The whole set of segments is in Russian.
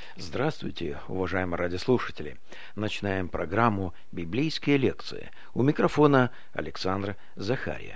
Здравствуйте, уважаемые радиослушатели! Начинаем программу «Библейские лекции». У микрофона Александр Захария.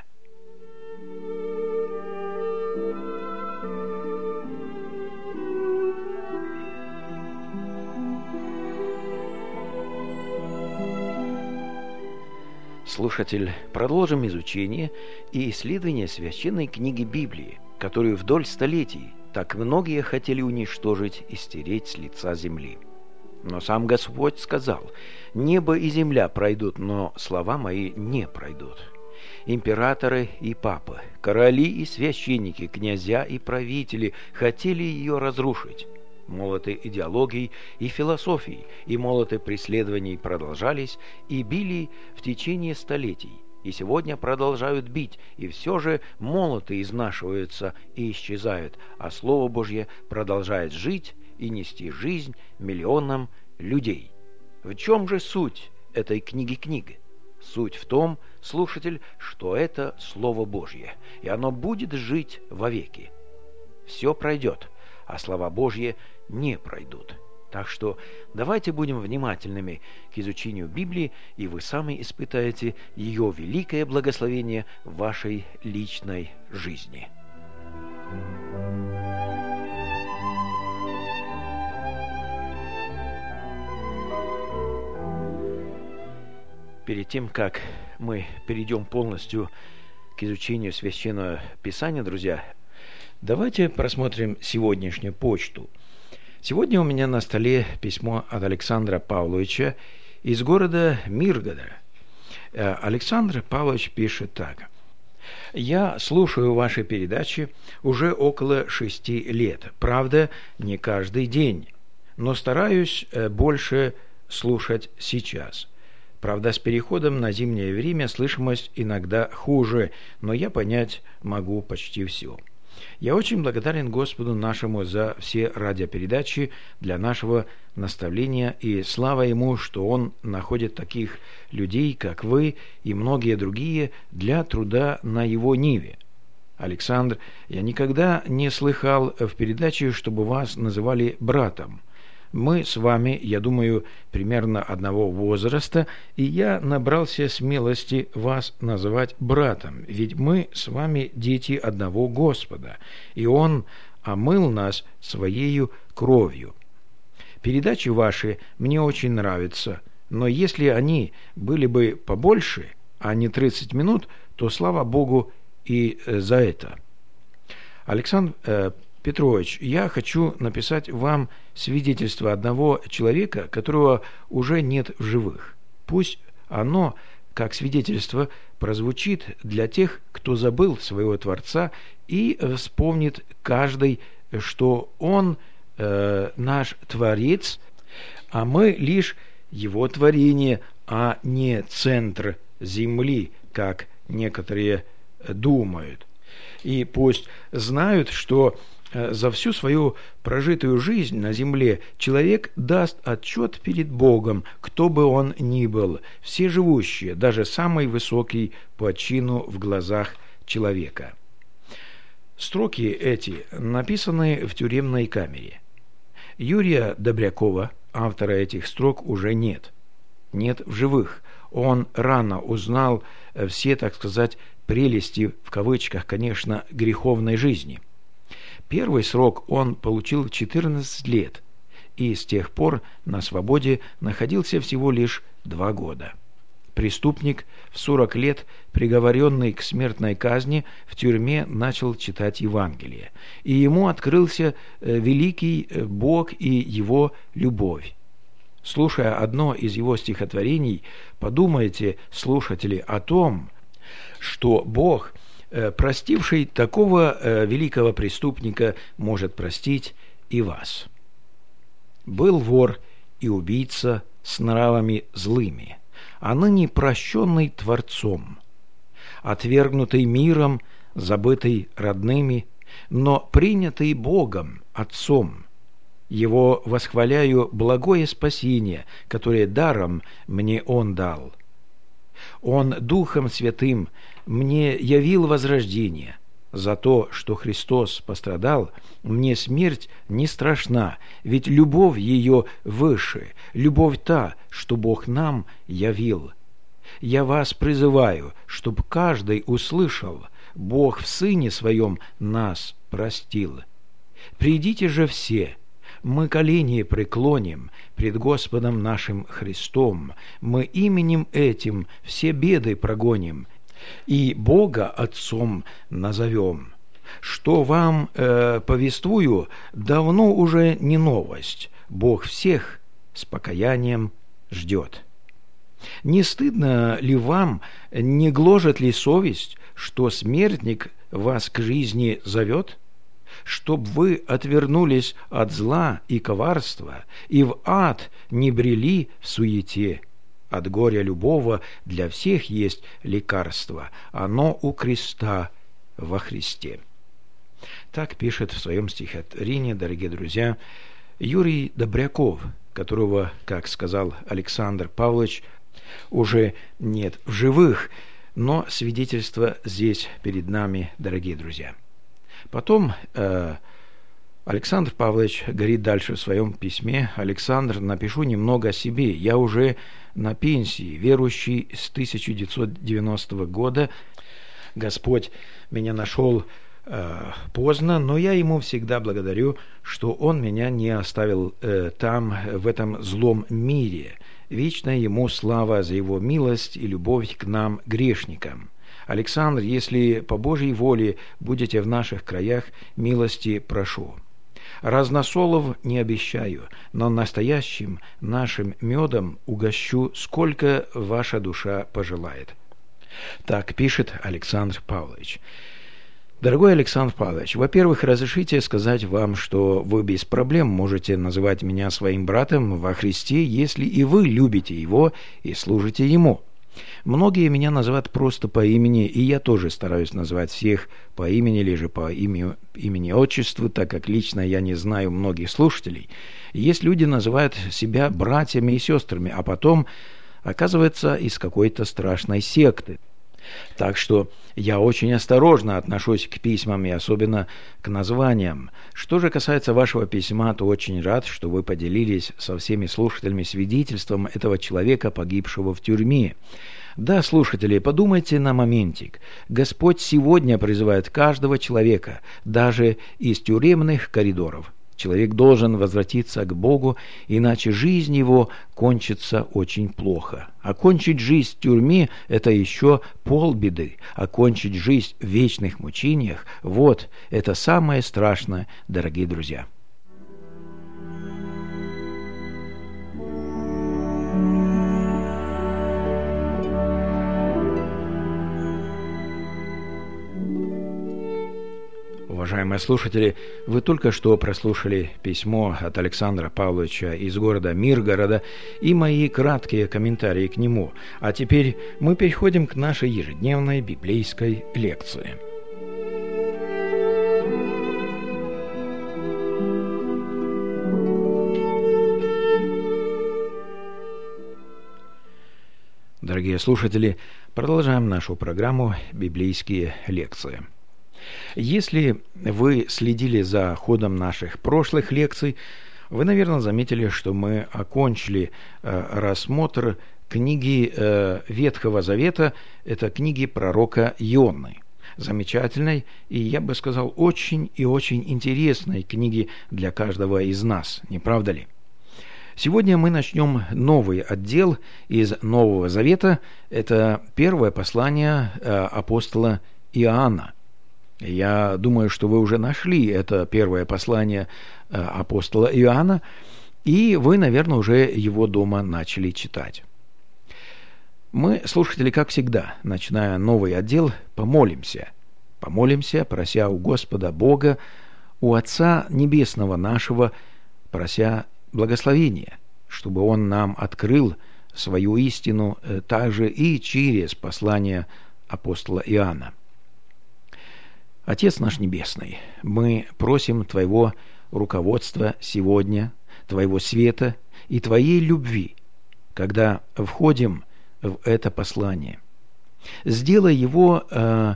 Слушатель, продолжим изучение и исследование священной книги Библии, которую вдоль столетий так многие хотели уничтожить и стереть с лица земли. Но сам Господь сказал: «Небо и земля пройдут, но слова мои не пройдут». Императоры и папы, короли и священники, князья и правители хотели ее разрушить. Молоты идеологий и философий, и молоты преследований продолжались и били в течение столетий, и сегодня продолжают бить, и все же молоты изнашиваются и исчезают, а Слово Божье продолжает жить и нести жизнь миллионам людей. В чем же суть этой книги? Суть в том, слушатель, что это Слово Божье, и оно будет жить вовеки. Все пройдет, а слова Божьи не пройдут. Так что давайте будем внимательными к изучению Библии, и вы сами испытаете ее великое благословение в вашей личной жизни. Перед тем, как мы перейдем полностью к изучению Священного Писания, друзья, давайте просмотрим сегодняшнюю почту. Сегодня у меня на столе письмо от Александра Павловича из города Миргорода. Александр Павлович пишет так. «Я слушаю ваши передачи уже около 6 лет. Правда, не каждый день, но стараюсь больше слушать сейчас. Правда, с переходом на зимнее время слышимость иногда хуже, но я понять могу почти все. Я очень благодарен Господу нашему за все радиопередачи для нашего наставления, и слава Ему, что Он находит таких людей, как вы и многие другие, для труда на Его ниве. Александр, я никогда не слыхал в передаче, чтобы вас называли братом. Мы с вами, я думаю, примерно одного возраста, и я набрался смелости вас называть братом, ведь мы с вами дети одного Господа, и Он омыл нас Своею кровью. Передачи ваши мне очень нравятся, но если они были бы побольше, а не 30 минут, то слава Богу и за это. Александр Петрович, я хочу написать вам свидетельство одного человека, которого уже нет в живых. Пусть оно, как свидетельство, прозвучит для тех, кто забыл своего Творца и вспомнит каждый, что Он наш Творец, а мы лишь Его творение, а не центр земли, как некоторые думают. И пусть знают, что за всю свою прожитую жизнь на земле человек даст отчет перед Богом, кто бы он ни был, все живущие, даже самый высокий по чину в глазах человека. Строки эти написаны в тюремной камере. Юрия Добрякова, автора этих строк, уже нет. Нет в живых. Он рано узнал все, так сказать, прелести, в кавычках, конечно, греховной жизни. Первый срок он получил 14 лет, и с тех пор на свободе находился всего лишь 2 года. Преступник, в 40 лет приговоренный к смертной казни, в тюрьме начал читать Евангелие, и ему открылся великий Бог и Его любовь. Слушая одно из его стихотворений, подумайте, слушатели, о том, что Бог, простивший такого великого преступника, может простить и вас. Был вор и убийца с нравами злыми, а ныне прощенный Творцом, отвергнутый миром, забытый родными, но принятый Богом, Отцом. Его восхваляю благое спасение, которое даром мне Он дал. Он Духом Святым мне явил возрождение, за то, что Христос пострадал, мне смерть не страшна, ведь любовь ее выше, любовь та, что Бог нам явил. Я вас призываю, чтоб каждый услышал, Бог в Сыне Своем нас простил. Придите же все, мы колени преклоним пред Господом нашим Христом, мы именем этим все беды прогоним, и Бога Отцом назовем. Что вам повествую, давно уже не новость, Бог всех с покаянием ждет. Не стыдно ли вам, не гложет ли совесть, что смертник вас к жизни зовет? Чтоб вы отвернулись от зла и коварства, и в ад не брели в суете. От горя любого для всех есть лекарство, оно у креста во Христе. Так пишет в своем стихотворении, дорогие друзья, Юрий Добряков, которого, как сказал Александр Павлович, уже нет в живых, но свидетельство здесь перед нами, дорогие друзья. Потом Александр Павлович говорит дальше в своем письме: «Александр, напишу немного о себе. Я уже на пенсии, верующий с 1990 года. Господь меня нашел поздно, но я ему всегда благодарю, что он меня не оставил там, в этом злом мире. Вечная ему слава за его милость и любовь к нам, грешникам. Александр, если по Божьей воле будете в наших краях, милости прошу. Разносолов не обещаю, но настоящим нашим медом угощу, сколько ваша душа пожелает». Так пишет Александр Павлович. Дорогой Александр Павлович, во-первых, разрешите сказать вам, что вы без проблем можете называть меня своим братом во Христе, если и вы любите Его и служите Ему. Многие меня называют просто по имени, и я тоже стараюсь называть всех по имени или же по имени-отчеству, так как лично я не знаю многих слушателей. Есть люди, называют себя братьями и сестрами, а потом оказывается из какой-то страшной секты. Так что я очень осторожно отношусь к письмам и особенно к названиям. Что же касается вашего письма, то очень рад, что вы поделились со всеми слушателями свидетельством этого человека, погибшего в тюрьме. Да, слушатели, подумайте на моментик. Господь сегодня призывает каждого человека, даже из тюремных коридоров. Человек должен возвратиться к Богу, иначе жизнь его кончится очень плохо. Окончить жизнь в тюрьме – это еще полбеды. Окончить жизнь в вечных мучениях – вот, это самое страшное, дорогие друзья. Уважаемые слушатели, вы только что прослушали письмо от Александра Павловича из города Миргорода и мои краткие комментарии к нему. А теперь мы переходим к нашей ежедневной библейской лекции. Дорогие слушатели, продолжаем нашу программу «Библейские лекции». Если вы следили за ходом наших прошлых лекций, вы, наверное, заметили, что мы окончили рассмотр книги Ветхого Завета, это книги пророка Ионны. Замечательной и, я бы сказал, очень и очень интересной книги для каждого из нас, не правда ли? Сегодня мы начнем новый отдел из Нового Завета, это первое послание апостола Иоанна. Я думаю, что вы уже нашли это первое послание апостола Иоанна, и вы, наверное, уже его дома начали читать. Мы, слушатели, как всегда, начиная новый отдел, помолимся. Помолимся, прося у Господа Бога, у Отца Небесного нашего, прося благословения, чтобы Он нам открыл свою истину также и через послание апостола Иоанна. Отец наш Небесный, мы просим Твоего руководства сегодня, Твоего света и Твоей любви, когда входим в это послание. Сделай его,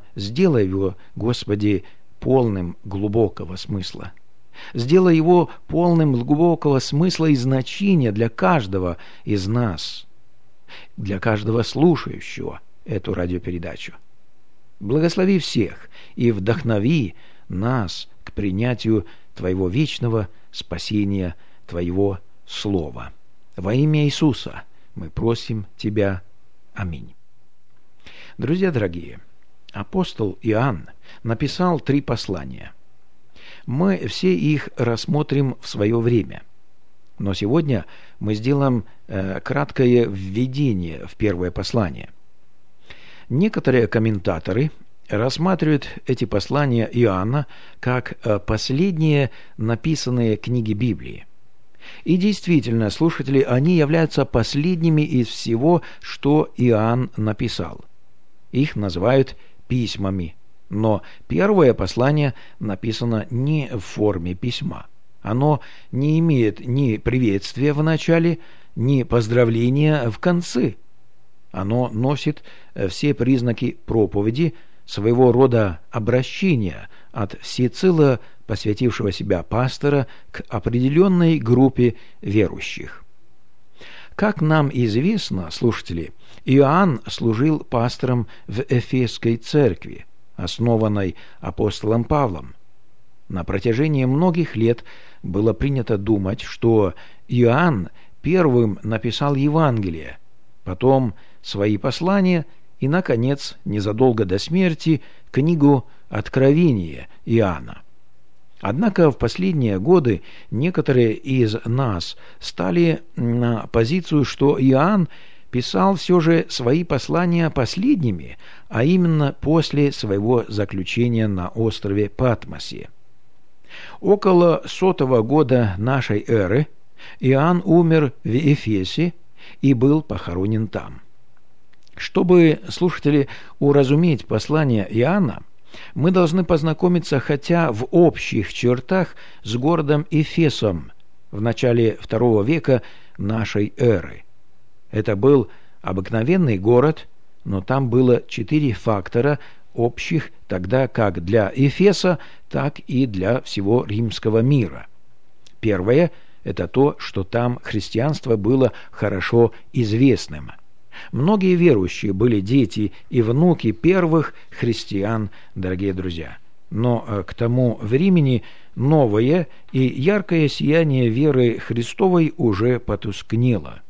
Господи, полным глубокого смысла. Сделай его полным глубокого смысла и значения для каждого из нас, для каждого слушающего эту радиопередачу. Благослови всех и вдохнови нас к принятию Твоего вечного спасения, Твоего Слова. Во имя Иисуса мы просим Тебя. Аминь. Друзья дорогие, апостол Иоанн написал 3 послания. Мы все их рассмотрим в свое время. Но сегодня мы сделаем краткое введение в первое послание. Некоторые комментаторы рассматривают эти послания Иоанна как последние написанные книги Библии. И действительно, слушатели, они являются последними из всего, что Иоанн написал. Их называют письмами, но первое послание написано не в форме письма. Оно не имеет ни приветствия в начале, ни поздравления в конце. Оно носит все признаки проповеди, своего рода обращения от всецело посвятившего себя пастора к определенной группе верующих. Как нам известно, слушатели, Иоанн служил пастором в Эфесской церкви, основанной апостолом Павлом. На протяжении многих лет было принято думать, что Иоанн первым написал Евангелие, потом свои послания и, наконец, незадолго до смерти, книгу «Откровение» Иоанна. Однако в последние годы некоторые из нас стали на позицию, что Иоанн писал все же свои послания последними, а именно после своего заключения на острове Патмосе. Около 100 года нашей эры Иоанн умер в Эфесе и был похоронен там. Чтобы, слушатели, уразуметь послание Иоанна, мы должны познакомиться хотя в общих чертах с городом Эфесом в начале II века нашей эры. Это был обыкновенный город, но там было 4 фактора общих тогда как для Эфеса, так и для всего римского мира. Первое – это то, что там христианство было хорошо известным. Многие верующие были дети и внуки первых христиан, дорогие друзья. Но к тому времени новое и яркое сияние веры Христовой уже потускнело.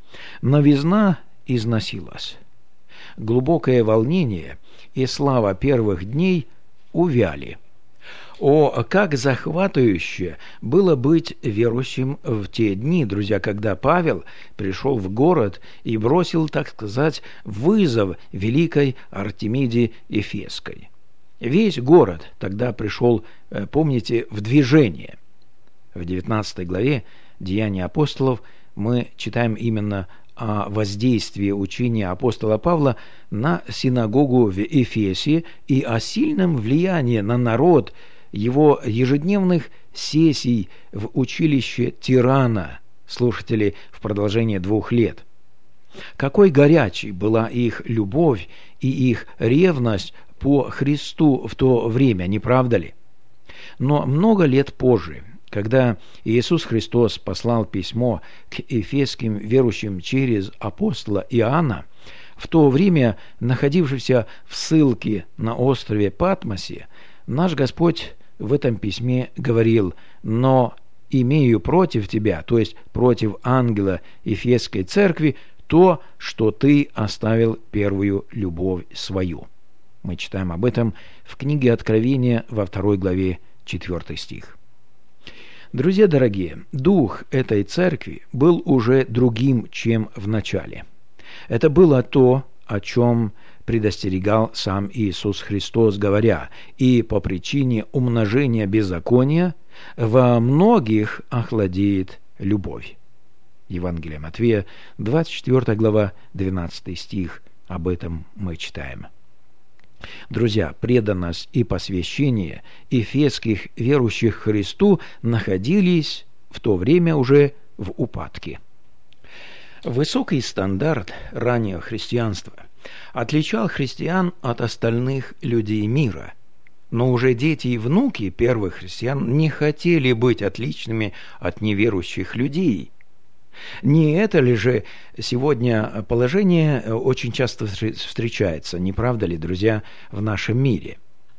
Новизна износилась. Глубокое волнение и слава первых дней увяли. О, как захватывающе было быть верующим в те дни, друзья, когда Павел пришел в город и бросил, так сказать, вызов великой Артемиде Эфесской. Весь город тогда пришел, помните, в движение. В 19 главе «Деяния апостолов» мы читаем именно о воздействии учения апостола Павла на синагогу в Эфесе и о сильном влиянии на народ его ежедневных сессий в училище Тирана, слушатели, в продолжении 2 лет. Какой горячей была их любовь и их ревность по Христу в то время, не правда ли? Но много лет позже, когда Иисус Христос послал письмо к эфесским верующим через апостола Иоанна, в то время находившийся в ссылке на острове Патмосе, наш Господь в этом письме говорил: «Но имею против тебя», то есть против ангела Эфесской церкви, то, что ты оставил первую любовь свою. Мы читаем об этом в книге Откровения во 2 главе 4 стих. Друзья дорогие, дух этой церкви был уже другим, чем в начале. Это было то, о чем предостерегал сам Иисус Христос, говоря: «И по причине умножения беззакония во многих охладеет любовь». Евангелие Матфея, 24 глава, 12 стих. Об этом мы читаем. Друзья, преданность и посвящение эфесских верующих Христу находились в то время уже в упадке. Высокий стандарт раннего христианства отличал христиан от остальных людей мира. Но уже дети и внуки первых христиан не хотели быть отличными от неверующих людей. Не это ли же сегодня положение очень часто встречается, не правда ли, друзья, в нашем мире?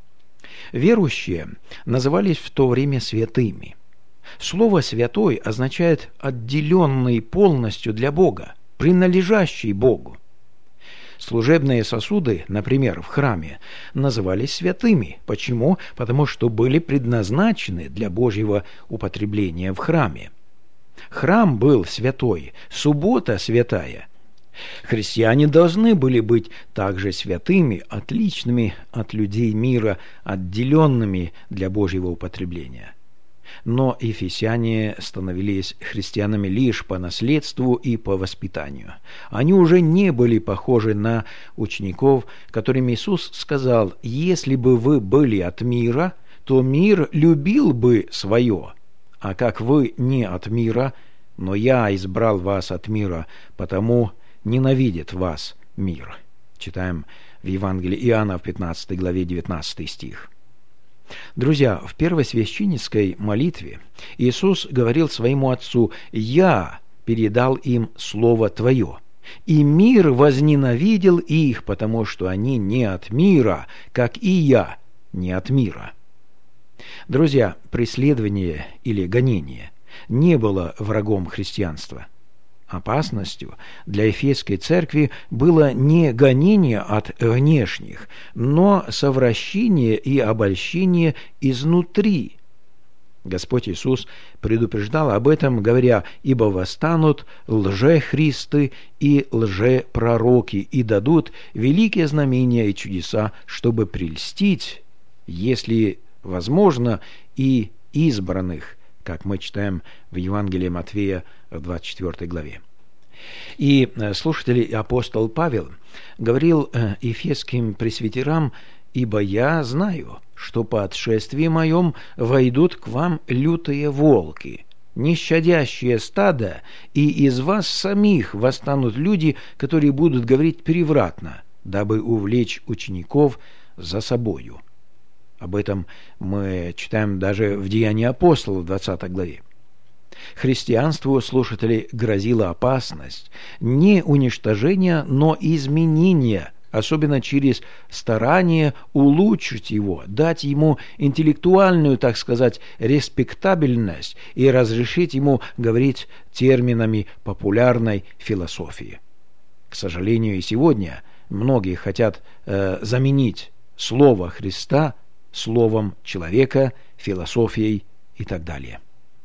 Верующие назывались в то время святыми. Слово «святой» означает «отделенный полностью для Бога», «принадлежащий Богу». Служебные сосуды, например, в храме, назывались святыми. Почему? Потому что были предназначены для Божьего употребления в храме. Храм был святой, суббота святая. Христиане должны были быть также святыми, отличными от людей мира, отделенными для Божьего употребления. Но ефесяне становились христианами лишь по наследству и по воспитанию. Они уже не были похожи на учеников, которым Иисус сказал: «Если бы вы были от мира, то мир любил бы свое. А как вы не от мира, но я избрал вас от мира, потому ненавидит вас мир». Читаем в Евангелии Иоанна в 15 главе 19 стих. Друзья, в первосвященнической молитве Иисус говорил своему Отцу: «Я передал им Слово Твое, и мир возненавидел их, потому что они не от мира, как и я не от мира». Друзья, преследование или гонение не было врагом христианства. Опасностью для Ефесской церкви было не гонение от внешних, но совращение и обольщение изнутри. Господь Иисус предупреждал об этом, говоря: «Ибо восстанут лжехристы и лжепророки, и дадут великие знамения и чудеса, чтобы прельстить, если возможно, и избранных», как мы читаем в Евангелии Матфея в 24 главе. И слушатель апостол Павел говорил ефесским пресвитерам: «Ибо я знаю, что по отшествии моем войдут к вам лютые волки, нещадящие стадо, и из вас самих восстанут люди, которые будут говорить превратно, дабы увлечь учеников за собою». Об этом мы читаем даже в Деянии апостолов в 20 главе. Христианству, слушатели, грозила опасность не уничтожения, но изменения, особенно через старание улучшить его, дать ему интеллектуальную, так сказать, респектабельность и разрешить ему говорить терминами популярной философии. К сожалению, и сегодня многие хотят заменить слово Христа словом человека, философией и так далее.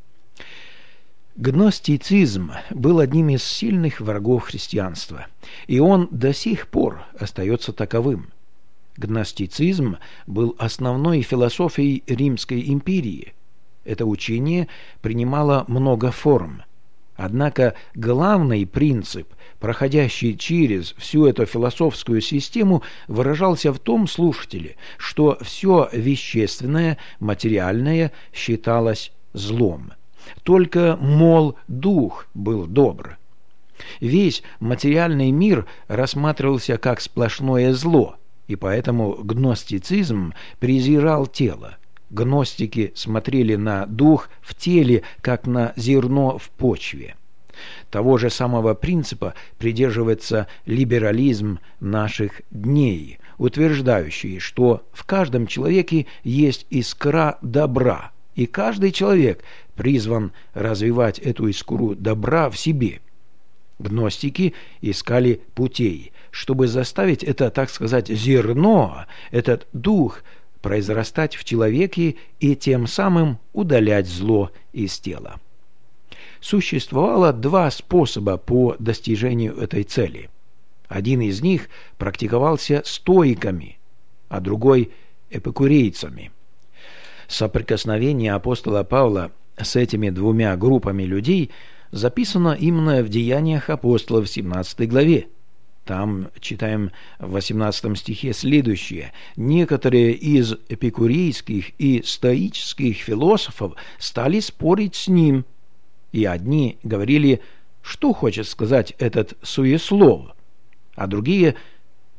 Гностицизм был одним из сильных врагов христианства, и он до сих пор остается таковым. Гностицизм был основной философией Римской империи. Это учение принимало много форм. Однако главный принцип, проходящий через всю эту философскую систему, выражался в том, слушатели, что все вещественное, материальное считалось злом. Только, мол, дух был добр. Весь материальный мир рассматривался как сплошное зло, и поэтому гностицизм презирал тело. Гностики смотрели на дух в теле, как на зерно в почве. Того же самого принципа придерживается либерализм наших дней, утверждающий, что в каждом человеке есть искра добра, и каждый человек призван развивать эту искру добра в себе. Гностики искали путей, чтобы заставить это, так сказать, зерно, этот дух, произрастать в человеке и тем самым удалять зло из тела. Существовало два способа по достижению этой цели. Один из них практиковался стоиками, а другой – эпикурейцами. Соприкосновение апостола Павла с этими двумя группами людей записано именно в Деяниях апостолов в 17 главе. Там читаем в 18 стихе следующее: «Некоторые из эпикурейских и стоических философов стали спорить с ним, и одни говорили, что хочет сказать этот суеслов, а другие,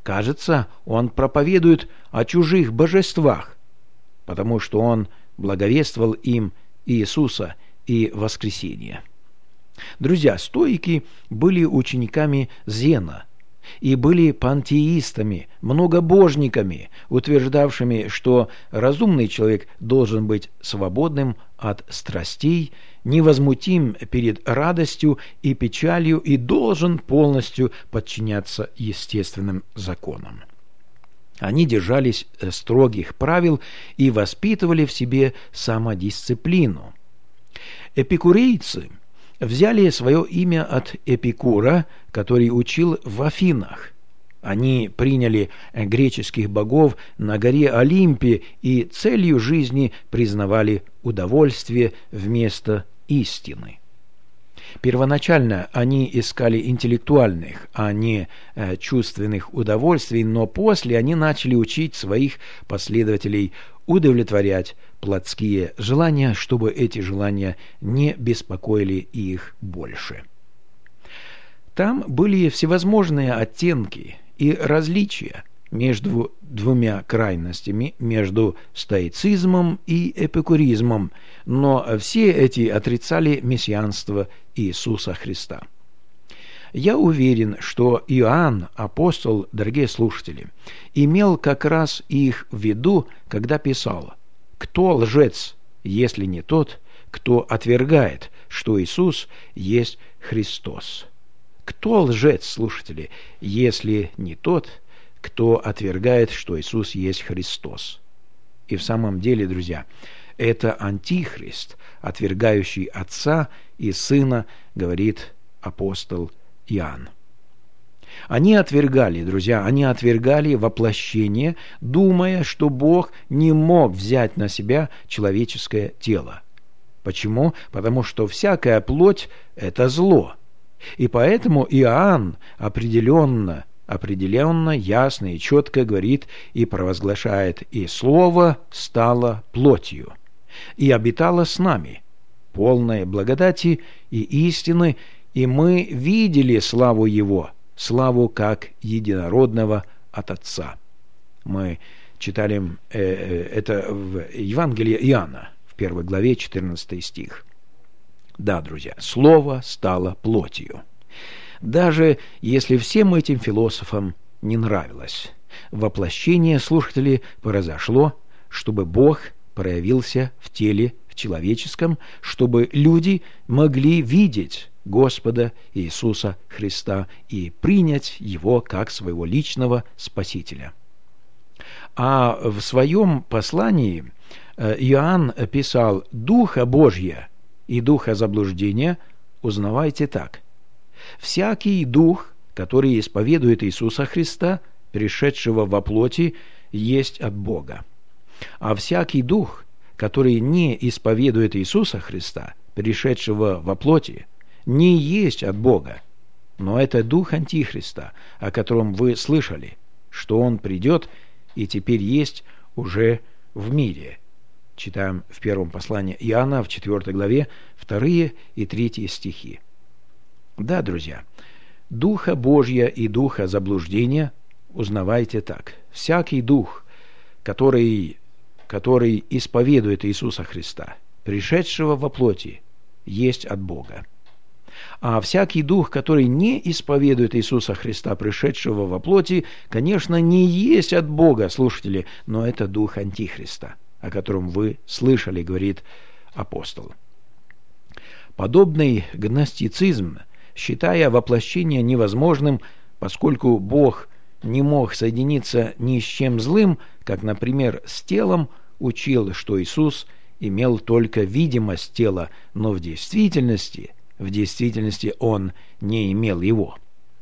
Кажется, он проповедует о чужих божествах, потому что он благовествовал им Иисуса и воскресение. Друзья, стоики были учениками Зена и были пантеистами, многобожниками, утверждавшими, что разумный человек должен быть свободным от страстей, невозмутим перед радостью и печалью и должен полностью подчиняться естественным законам. Они держались строгих правил и воспитывали в себе самодисциплину. Эпикурейцы взяли свое имя от Эпикура, который учил в Афинах. Они приняли греческих богов на горе Олимпе и целью жизни признавали удовольствие вместо истины. Первоначально они искали интеллектуальных, а не чувственных удовольствий, но после они начали учить своих последователей удовлетворять плотские желания, чтобы эти желания не беспокоили их больше. Там были всевозможные оттенки и различия между двумя крайностями, между стоицизмом и эпикуризмом, но все эти отрицали мессианство Иисуса Христа. Я уверен, что Иоанн, апостол, дорогие слушатели, имел как раз их в виду, когда писал: «Кто лжец, если не тот, кто отвергает, что Иисус есть Христос?» Кто лжец, слушатели, если не тот, кто отвергает, что Иисус есть Христос? И в самом деле, друзья, это антихрист, отвергающий Отца и Сына, говорит апостол Иоанн. Они отвергали, друзья, они отвергали воплощение, думая, что Бог не мог взять на себя человеческое тело. Почему? Потому что всякая плоть – это зло. И поэтому Иоанн определенно, ясно и четко говорит и провозглашает: «И Слово стало плотью, и обитало с нами, полное благодати и истины, и мы видели славу Его, славу как единородного от Отца». Мы читали это в Евангелии Иоанна, в 1 главе, 14 стих. Да, друзья, Слово стало плотью. Даже если всем этим философам не нравилось, воплощение, слушатели, произошло, чтобы Бог проявился в теле, в человеческом, чтобы люди могли видеть Господа Иисуса Христа и принять Его как своего личного Спасителя. А в своем послании Иоанн писал: «Духа Божия и духа заблуждения узнавайте так. Всякий дух, который исповедует Иисуса Христа, пришедшего во плоти, есть от Бога. А всякий дух, который не исповедует Иисуса Христа, пришедшего во плоти, не есть от Бога. Но это дух Антихриста, о котором вы слышали, что он придет и теперь есть уже в мире». Читаем в первом послании Иоанна, в 4 главе, 2 и 3 стихи. Да, друзья, духа Божия и духа заблуждения узнавайте так. Всякий дух, который исповедует Иисуса Христа, пришедшего во плоти, есть от Бога. А всякий дух, который не исповедует Иисуса Христа, пришедшего во плоти, конечно, не есть от Бога, слушатели, но это дух Антихриста, о котором вы слышали, говорит апостол. Подобный гностицизм, считая воплощение невозможным, поскольку Бог не мог соединиться ни с чем злым, как, например, с телом, учил, что Иисус имел только видимость тела, но в действительности он не имел его.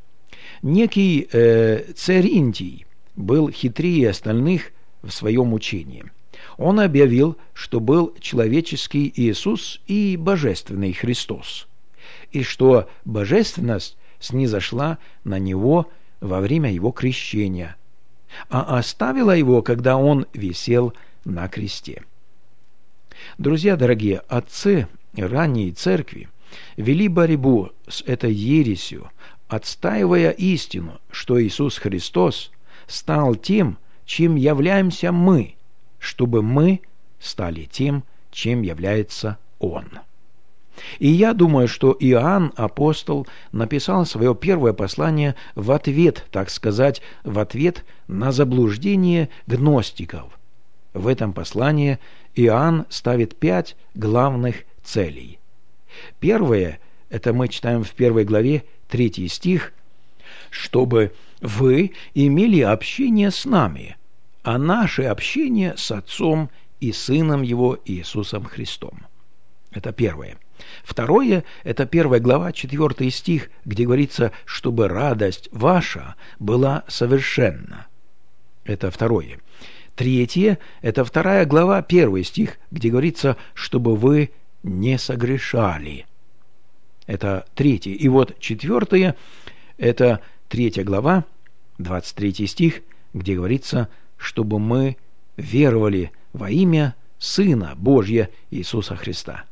Некий Церинтий был хитрее остальных в своем учении. Он объявил, что был человеческий Иисус и божественный Христос, и что божественность снизошла на него во время его крещения, а оставила его, когда он висел на кресте. Друзья дорогие, отцы ранней церкви вели борьбу с этой ересью, отстаивая истину, что Иисус Христос стал тем, чем являемся мы, чтобы мы стали тем, чем является Он. И я думаю, что Иоанн, апостол, написал свое первое послание в ответ, так сказать, в ответ на заблуждение гностиков. В этом послании Иоанн ставит 5 главных целей. Первое, это мы читаем в 1 главе, 3 стих, «Чтобы вы имели общение с нами, а наше общение с Отцом и Сыном Его Иисусом Христом». Это первое. Второе, это 1 глава, 4 стих, где говорится, чтобы радость ваша была совершенна. Это второе. Третье, это 2 глава, 1 стих, где говорится, чтобы вы не согрешали. Это третье. И вот 4, это 3 глава, 23 стих, где говорится, чтобы мы веровали во имя Сына Божия Иисуса Христа.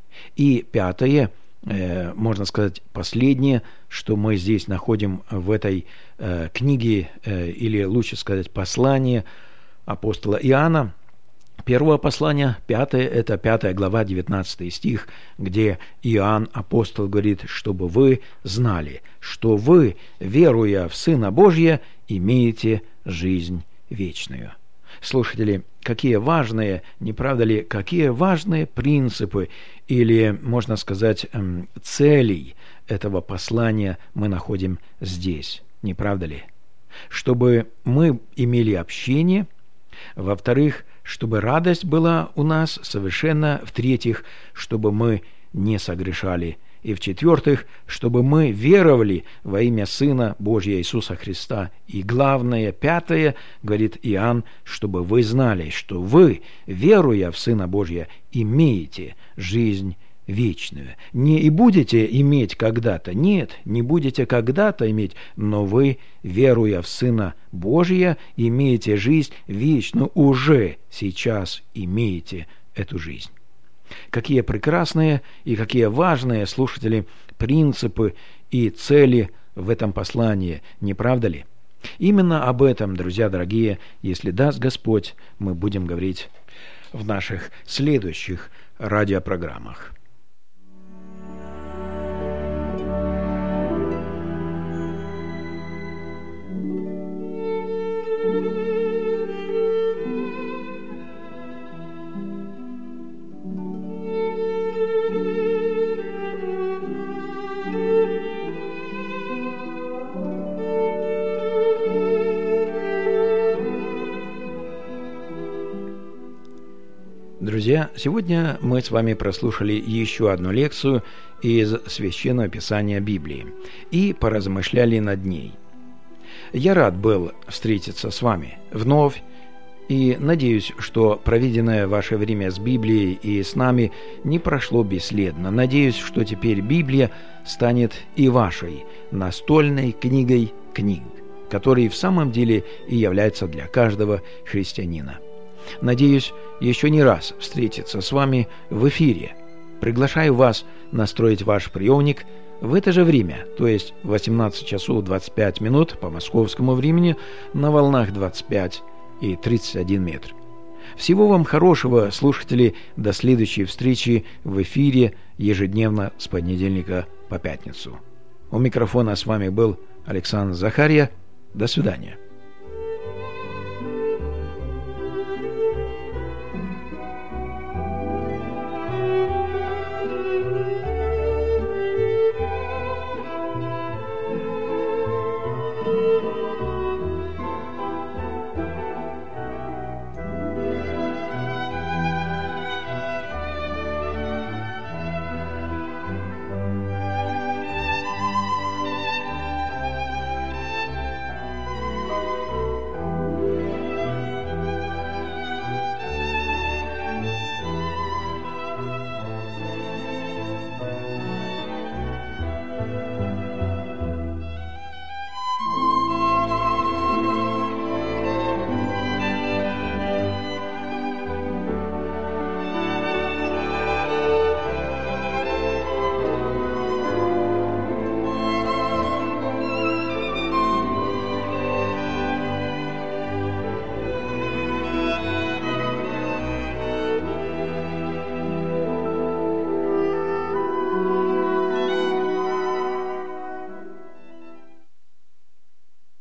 И 5, можно сказать, последнее, что мы здесь находим в этой книге, или лучше сказать, послании апостола Иоанна, первое послание, 5, это 5 глава, 19 стих, где Иоанн, апостол, говорит, чтобы вы знали, что вы, веруя в Сына Божия, имеете жизнь вечную. Слушатели, какие важные, не правда ли, какие важные принципы или, можно сказать, целей этого послания мы находим здесь, не правда ли? Чтобы мы имели общение, во-вторых, чтобы радость была у нас совершенна, в-третьих, чтобы мы не согрешали, и в-четвертых, чтобы мы веровали во имя Сына Божия Иисуса Христа. И главное, 5, говорит Иоанн, чтобы вы знали, что вы, веруя в Сына Божия, имеете жизнь вечную. Не и будете иметь когда-то, нет, не будете когда-то иметь, но вы, веруя в Сына Божия, имеете жизнь вечную, уже сейчас имеете эту жизнь. Какие прекрасные и какие важные, слушатели, принципы и цели в этом послании, не правда ли? Именно об этом, друзья дорогие, если даст Господь, мы будем говорить в наших следующих радиопрограммах. Друзья, сегодня мы с вами прослушали еще одну лекцию из Священного Писания Библии и поразмышляли над ней. Я рад был встретиться с вами вновь и надеюсь, что проведенное ваше время с Библией и с нами не прошло бесследно. Надеюсь, что теперь Библия станет и вашей настольной книгой книг, которой в самом деле и является для каждого христианина. Надеюсь, еще не раз встретиться с вами в эфире. Приглашаю вас настроить ваш приемник в это же время, то есть в 18 часов 25 минут по московскому времени на волнах 25 и 31 метр. Всего вам хорошего, слушатели, до следующей встречи в эфире ежедневно с понедельника по пятницу. У микрофона с вами был Александр Захарья. До свидания.